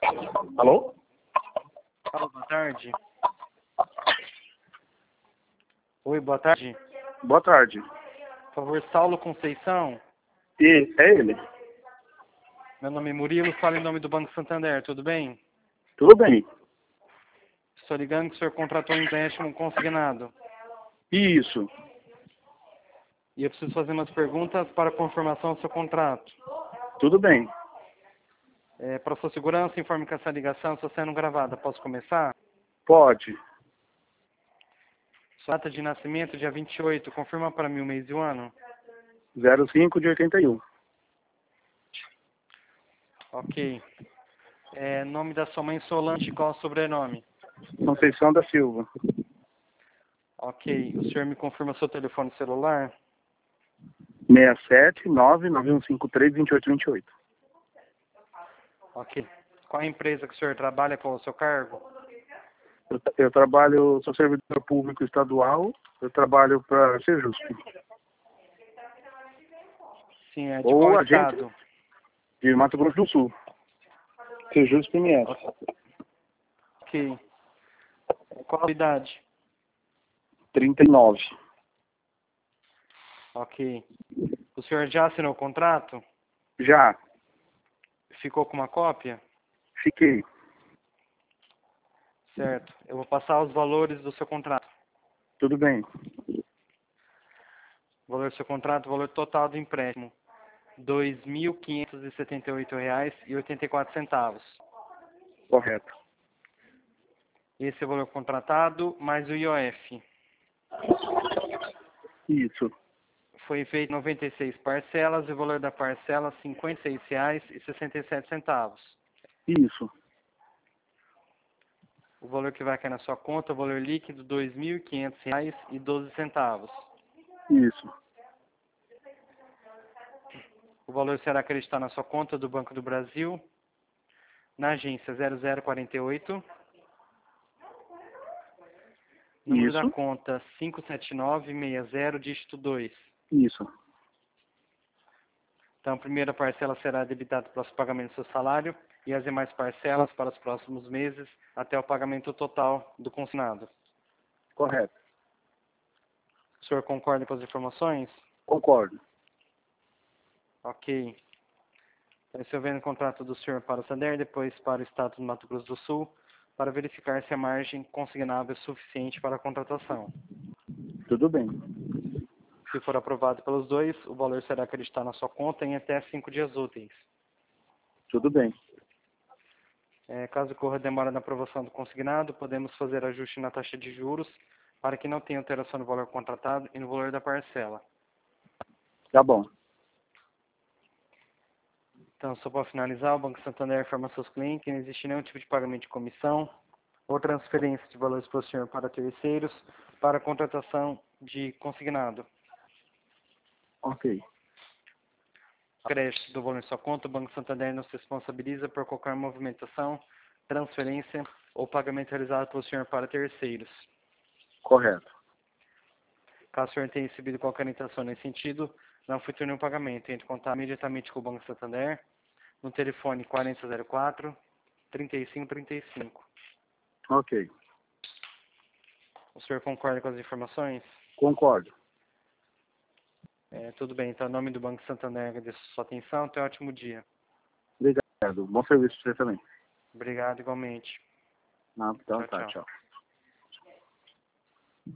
Alô? Alô, boa tarde. Oi, boa tarde. Boa tarde. Por favor, Saulo Conceição. E é ele? Meu nome é Murilo, falo em nome do Banco Santander, tudo bem? Tudo bem? Estou ligando que o senhor contratou um empréstimo consignado. Isso. E eu preciso fazer umas perguntas para confirmação do seu contrato. Tudo bem. Para sua segurança, informe que essa ligação está sendo gravada. Posso começar? Pode. Sua data de nascimento, dia 28. Confirma para mim o mês e o ano. 05 de 81. Ok. Nome da sua mãe, Solange. Qual é o sobrenome? Conceição da Silva. Ok. O senhor me confirma seu telefone celular? 67 99153 2828. Ok. Qual a empresa que o senhor trabalha? Qual é o seu cargo? Eu trabalho, sou servidor público estadual, eu trabalho para Sejusp. Sim, é de Ou qual agente estado? de Mato Grosso do Sul. Sejusp MS. Ok. Qual a idade? 39. Ok. O senhor já assinou o contrato? Já. Ficou com uma cópia? Fiquei. Certo. Eu vou passar os valores do seu contrato. Tudo bem. O valor do seu contrato, o valor total do empréstimo. R$ 2.578,84. Correto. Esse é o valor contratado, mais o IOF. Isso. Foi feito 96 parcelas e o valor da parcela R$ 56,67. Isso. O valor que vai cair na sua conta, o valor líquido, R$ 2.500,12. Isso. O valor será acreditado na sua conta do Banco do Brasil, na agência 0048, número da Isso. conta 57960, dígito 2. Isso. Então, a primeira parcela será debitada para o pagamento do seu salário e as demais parcelas para os próximos meses até o pagamento total do consignado. Correto. O senhor concorda com as informações? Concordo. Ok. Então, eu vendo o contrato do senhor para o Santander, depois para o Estado do Mato Grosso do Sul, para verificar se a margem consignável é suficiente para a contratação. Tudo bem. Se for aprovado pelos dois, o valor será acreditado na sua conta em até 5 dias úteis. Tudo bem. Caso ocorra demora na aprovação do consignado, podemos fazer ajuste na taxa de juros para que não tenha alteração no valor contratado e no valor da parcela. Tá bom. Então, só para finalizar, o Banco Santander informa seus clientes que não existe nenhum tipo de pagamento de comissão ou transferência de valores para o senhor para terceiros para a contratação de consignado. Ok. Crédito do valor em sua conta, o Banco Santander não se responsabiliza por qualquer movimentação, transferência ou pagamento realizado pelo senhor para terceiros. Correto. Caso o senhor tenha recebido qualquer orientação nesse sentido, não efetue nenhum pagamento. Entre em contato imediatamente com o Banco Santander no telefone 4004-3535. Ok. O senhor concorda com as informações? Concordo. Tudo bem, então, em nome do Banco Santander, agradeço a sua atenção. Tenha um ótimo dia. Obrigado. Bom serviço para você também. Obrigado, igualmente. Então Tchau, tá, tchau. tchau.